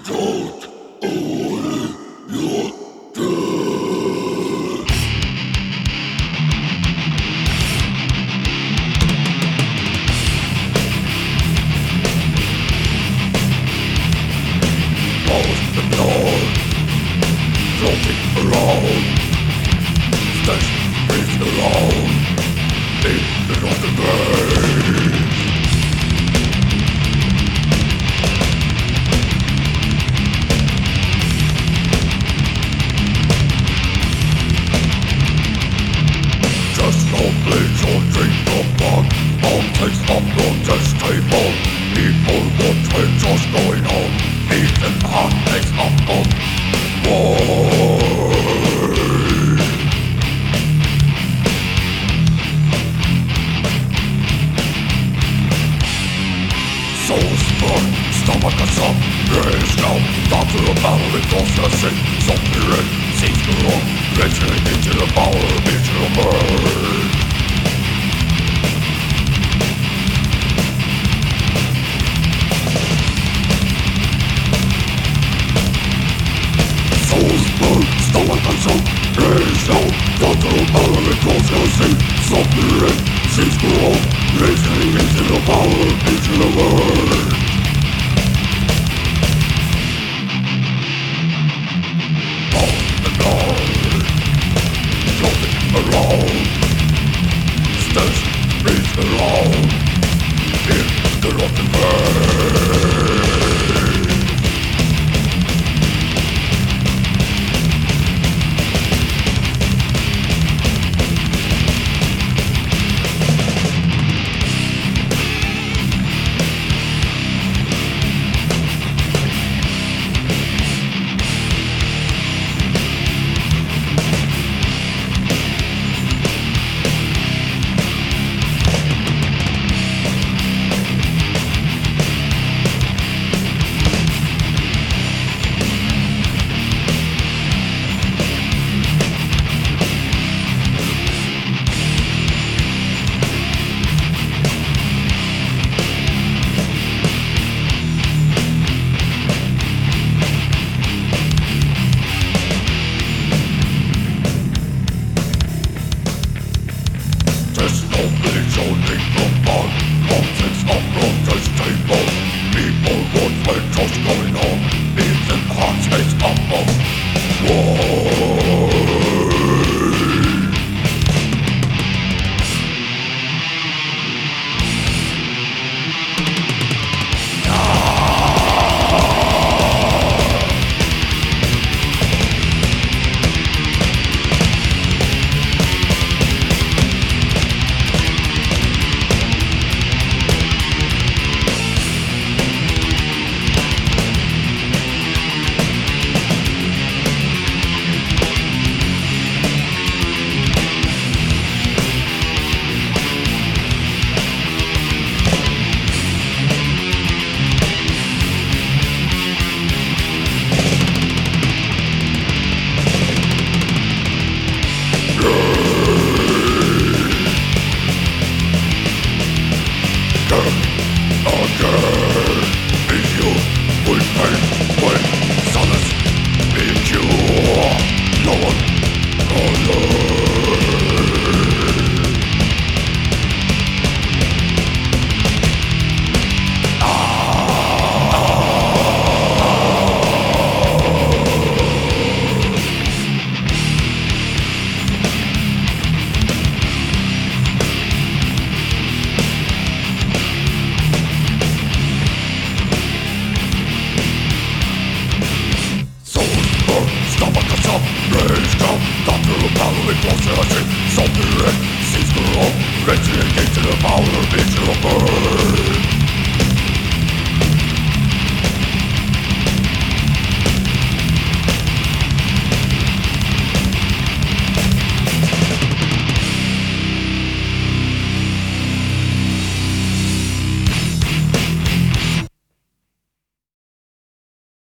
Don't owe your debt. Lost and lost, floating around, stays breathed alone in the northern bay. Just no place or drink no blood. All takes up on this table. People want what's just going on. Even heart takes up on war. Souls burn, stomach is up, raised down. Down to the battle with processing. Suffering, seems to run. Venturing into the power of mutual burn. Souls burn, stomach is up, raised down. Down to the battle with processing. Suffering, seems to run. Venturing into the power of mutual burn. Around, stays breathed around in the rotten bay. Suffering, seems to run, venturing into the power of visual burn.